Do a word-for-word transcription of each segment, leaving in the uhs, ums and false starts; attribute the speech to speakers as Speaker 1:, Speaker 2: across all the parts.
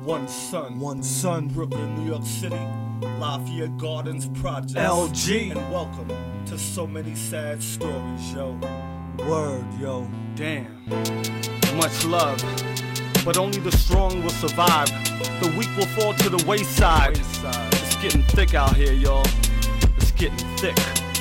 Speaker 1: One son,
Speaker 2: one son,
Speaker 1: Brooklyn, New York City, Lafayette Gardens Project.
Speaker 2: L G.
Speaker 1: And welcome to so many sad stories, yo.
Speaker 2: Word, yo.
Speaker 1: Damn. Much love, but only the strong will survive. The weak will fall to the wayside. wayside. It's getting thick out here, y'all. It's getting thick.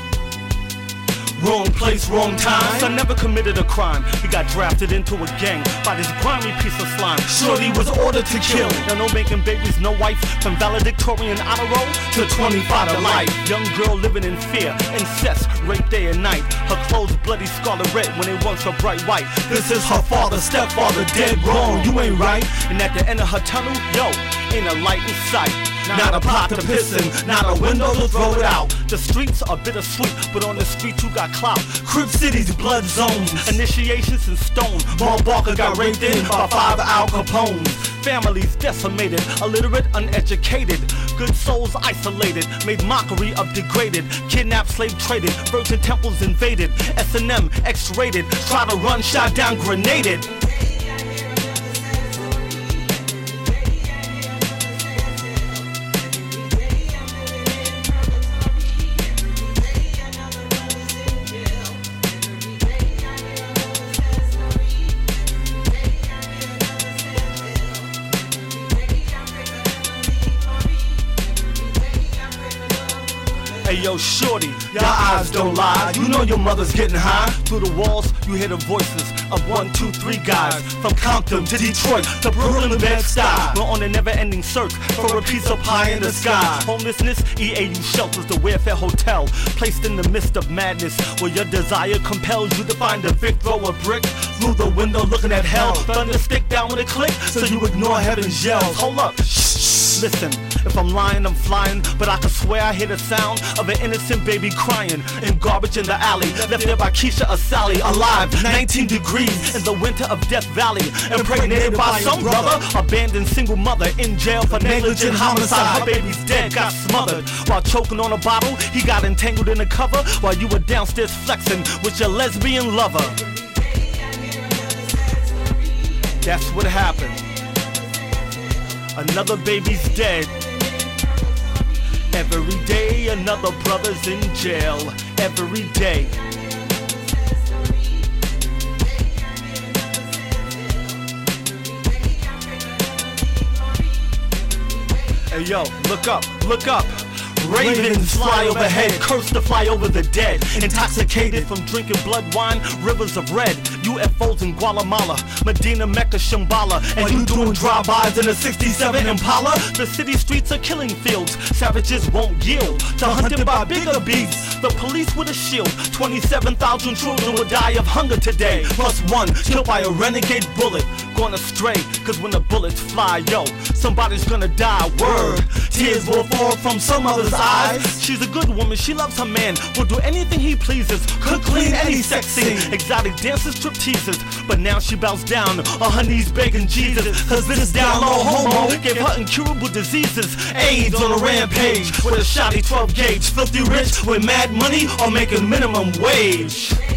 Speaker 1: Wrong place, wrong time. Son never committed a crime. He got drafted into a gang by this grimy piece of slime. Shorty was ordered to kill. Now no making babies, no wife. From valedictorian honor roll to twenty-five to life. Young girl living in fear, incest, rape day and night. Her clothes bloody scarlet red when it once were bright white. This is her father, stepfather, dead wrong. You ain't right. And at the end of her tunnel, yo, ain't a light in sight. Not a pot to piss in, not a window to throw it out. The streets are bittersweet, but on the street you got clout. Crib City's blood zones, initiations in stone. Paul Barker got raped in by five Al Capones. Families decimated, illiterate, uneducated. Good souls isolated, made mockery of degraded. Kidnapped, slave traded, virgin temples invaded. S and M X-rated, try to run, shot down, grenaded. Hey yo, shorty, your eyes don't lie. You know your mother's getting high. Through the walls, you hear the voices of one, two, three guys. From Compton to Detroit to Brooklyn to Bed-Stuy. We're on a never-ending search for a piece of pie in the sky. Homelessness, E A U shelters, the Wayfair Hotel. Placed in the midst of madness, where your desire compels you to find a Vic, throw a brick through the window looking at hell. Thunder stick down with a click, so you ignore heaven's yells. Hold up, shh, listen. If I'm lying, I'm flying, but I can swear I hear the sound of an innocent baby crying in garbage in the alley, left there by Keisha or Sally, alive, nineteen degrees in the winter of Death Valley, impregnated by some brother, abandoned single mother in jail for negligent homicide. Her baby's dead, got smothered while choking on a bottle. He got entangled in a cover while you were downstairs flexing with your lesbian lover. That's what happened. Another baby's dead. Every day another brother's in jail. Every day. Hey yo, look up, look up. Ravens fly overhead, cursed to fly over the dead. Intoxicated from drinking blood wine, rivers of red. U F Os in Guatemala, Medina, Mecca, Shambhala. And you doing drive-bys in a sixty-seven Impala? The city streets are killing fields. Savages won't yield to hunted by bigger beasts. The police with a shield. twenty-seven thousand children will die of hunger today. Plus one killed by a renegade bullet. Gone astray, cause when the bullets fly, yo, somebody's gonna die. Word, tears will fall from some other's eyes. She's a good woman, she loves her man, will do anything he pleases. Could clean any sex scene, exotic dances, strip teasers. But now she bows down on her knees begging Jesus, cause this down low homo gave her incurable diseases. AIDS on a rampage with a shoddy twelve gauge. Filthy rich with mad money or making minimum wage.